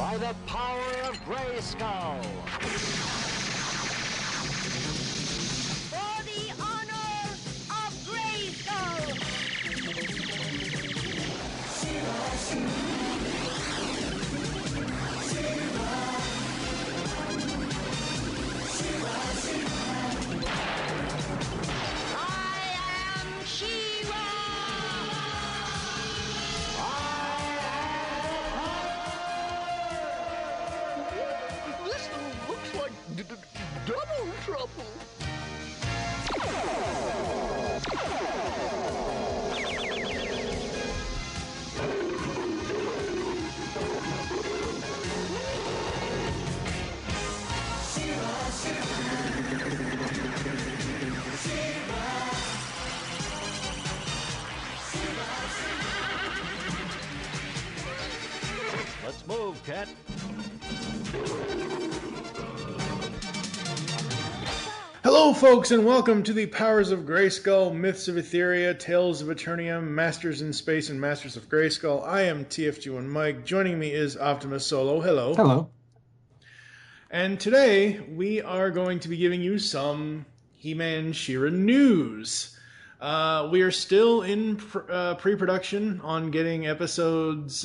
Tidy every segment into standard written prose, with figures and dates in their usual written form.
by the power of Grayskull. For the honor of Grayskull. I am She-Ra. This looks like double trouble. Let's move, Cat. Hello, folks, and welcome to the Powers of Grayskull, Myths of Etheria, Tales of Eternium, Masters in Space, and Masters of Grayskull. I am TFG1 Mike. Joining me is Optimus Solo. Hello. Hello. And today, we are going to be giving you some He-Man She-Ra news. We are still in pre-production on getting episodes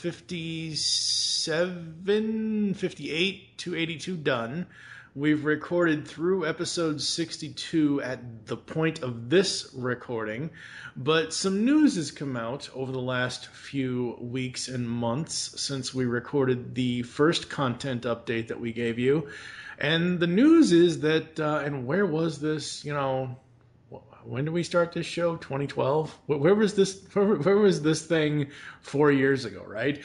57, 58 to 82 done. We've recorded through episode 62 at the point of this recording, but some news has come out over the last few weeks and months since we recorded the first content update that we gave you. And the news is that, and where was this, when did we start this show? 2012? Where was this? Where was this thing 4 years ago, right?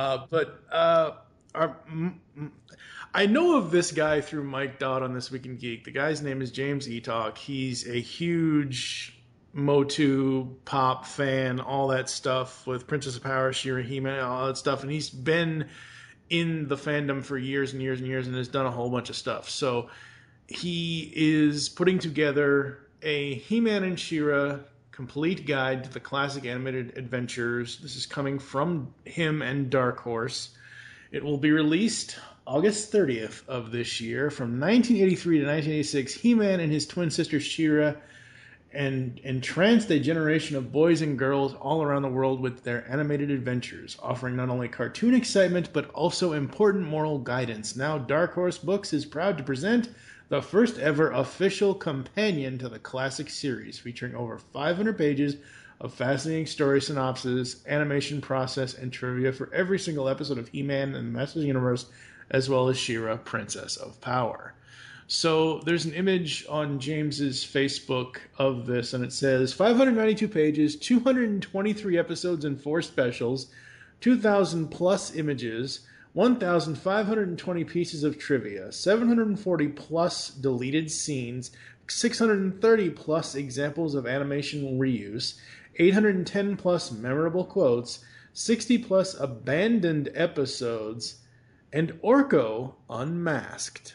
I know of this guy through Mike Dodd on This Week in Geek. The guy's name is James Etalk. He's a huge Motu pop fan, all that stuff with Princess of Power, She-Ra, He-Man, all that stuff. And he's been in the fandom for years and years and years and has done a whole bunch of stuff. So he is putting together a He-Man and She-Ra complete guide to the classic animated adventures. This is coming from him and Dark Horse. It will be released August 30th of this year. From 1983 to 1986, He-Man and his twin sister She-Ra entranced a generation of boys and girls all around the world with their animated adventures, offering not only cartoon excitement, but also important moral guidance. Now, Dark Horse Books is proud to present the first ever official companion to the classic series, featuring over 500 pages of fascinating story synopsis, animation process, and trivia for every single episode of He-Man and the Masters of the Universe, as well as She-Ra, Princess of Power. So there's an image on James's Facebook of this, and it says 592 pages, 223 episodes and 4 specials, 2,000 plus images, 1,520 pieces of trivia, 740 plus deleted scenes, 630 plus examples of animation reuse, 810 plus memorable quotes, 60 plus abandoned episodes, and Orko unmasked.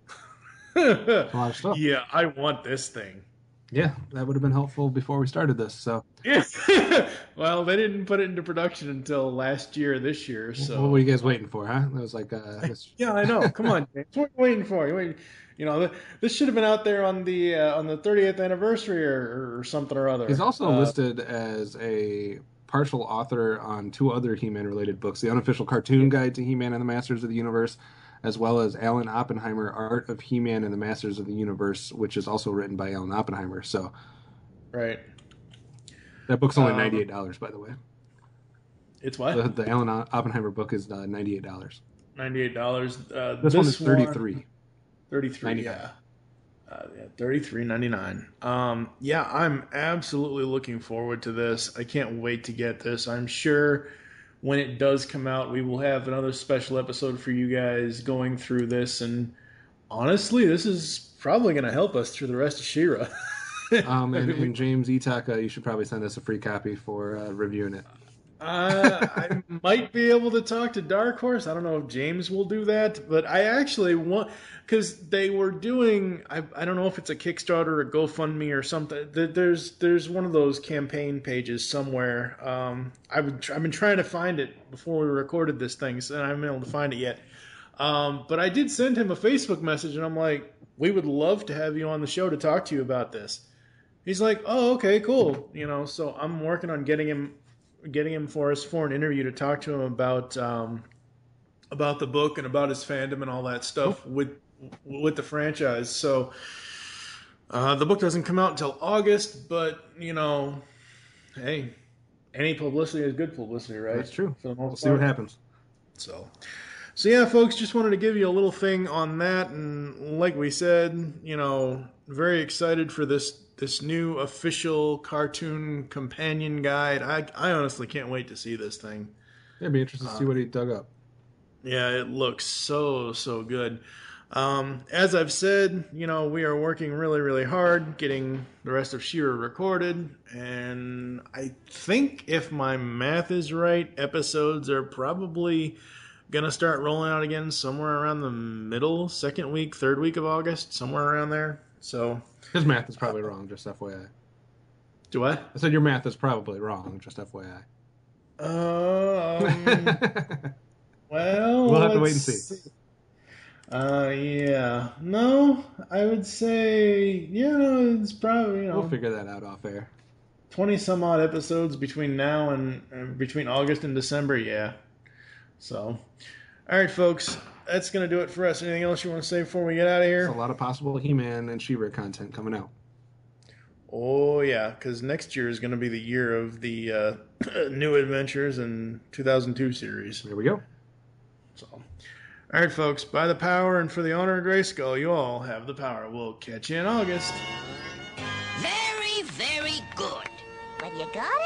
A lot of stuff. Yeah, I want this thing. Yeah, that would have been helpful before we started this. So, Yeah. Well, they didn't put it into production until last year, this year. So what were you guys waiting for, huh? It was like, yeah, I know. Come on, James. What are you waiting for? This should have been out there on the 30th anniversary or something or other. he's also listed as a partial author on 2 other He-Man related books: the unofficial cartoon guide to He-Man and the Masters of the Universe, as well as Alan Oppenheimer, Art of He-Man and the Masters of the Universe, which is also written by Alan Oppenheimer. So, right. That book's only $98, by the way. It's what? The Alan Oppenheimer book is $98. $98. This one is $33. 33, yeah. $33.99. Yeah, I'm absolutely looking forward to this. I can't wait to get this. I'm sure when it does come out, we will have another special episode for you guys going through this. And honestly, this is probably going to help us through the rest of She-Ra. And James Etalk, you should probably send us a free copy for reviewing it. I might be able to talk to Dark Horse. I don't know if James will do that, but I actually want, because they were doing, I don't know if it's a Kickstarter or a GoFundMe or something. There's one of those campaign pages somewhere. I've been trying to find it before we recorded this thing, so I haven't been able to find it yet. But I did send him a Facebook message, and I'm like, we would love to have you on the show to talk to you about this. He's like, oh, okay, cool. So I'm working on getting him for us for an interview to talk to him about the book and about his fandom and all that stuff with the franchise. So the book doesn't come out until August, but hey, any publicity is good publicity, right? That's true. For the most We'll see part. what happens. So yeah, folks, just wanted to give you a little thing on that, and like we said, very excited for this new official cartoon companion guide. I honestly can't wait to see this thing. It'd be interesting to see what he dug up. Yeah, it looks so good. As I've said, we are working really, really hard getting the rest of She-Ra recorded, and I think if my math is right, episodes are probably gonna start rolling out again somewhere around the middle, second week, third week of August, somewhere around there. So his math is probably wrong, just FYI. Do what? I said your math is probably wrong, just FYI. Well, we'll have to wait and see. Yeah. No, I would say, it's probably, We'll figure that out off air. 20 some odd episodes between now and between August and December, yeah. So, all right, folks, that's going to do it for us. Anything else you want to say before we get out of here? There's a lot of possible He-Man and She-Ra content coming out. Oh, yeah, because next year is going to be the year of the New Adventures and 2002 series. There we go. So, all right, folks, by the power and for the honor of Grayskull, you all have the power. We'll catch you in August. Very, very good. But you gotta